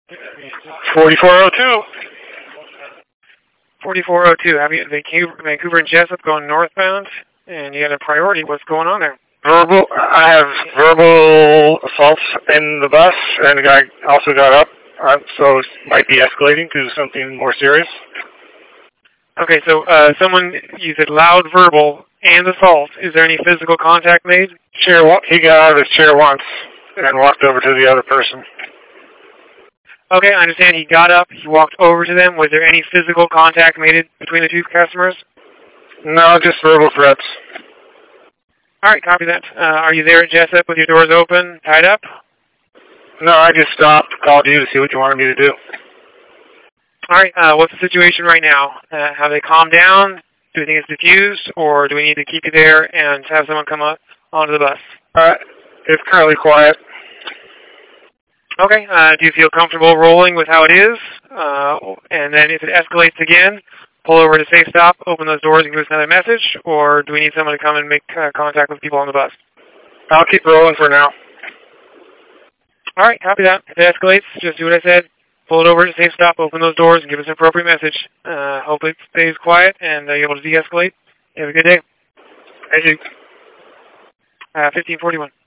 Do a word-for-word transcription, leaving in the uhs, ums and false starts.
forty-four oh two. forty-four oh two, have you Vancouver, Vancouver and Jessup going northbound, and you got a priority. What's going on there? Verbal, I have verbal assaults in the bus, and the guy also got up, uh, so it might be escalating to something more serious. Okay, so uh, someone, you said loud verbal and assault. Is there any physical contact made? Chair, he got out of his chair once and walked over to the other person. Okay, I understand. He got up, he walked over to them. Was there any physical contact made between the two customers? No, just verbal threats. All right, copy that. Uh, are you there at Jessup with your doors open, tied up? No, I just stopped, called you to see what you wanted me to do. All right, uh, what's the situation right now? Uh, have they calmed down? Do you think it's diffused, or do we need to keep you there and have someone come up onto the bus? Uh, it's currently quiet. Okay, uh, do you feel comfortable rolling with how it is? Uh, and then if it escalates again, pull over to Safe Stop, open those doors and give us another message, or do we need someone to come and make uh, contact with people on the bus? I'll keep rolling for now. All right, copy that. If it escalates, just do what I said. Pull it over to Safe Stop, open those doors, and give us an appropriate message. Uh, hopefully it stays quiet and uh, you're able to de-escalate. Have a good day. Thank you. Uh, fifteen forty-one.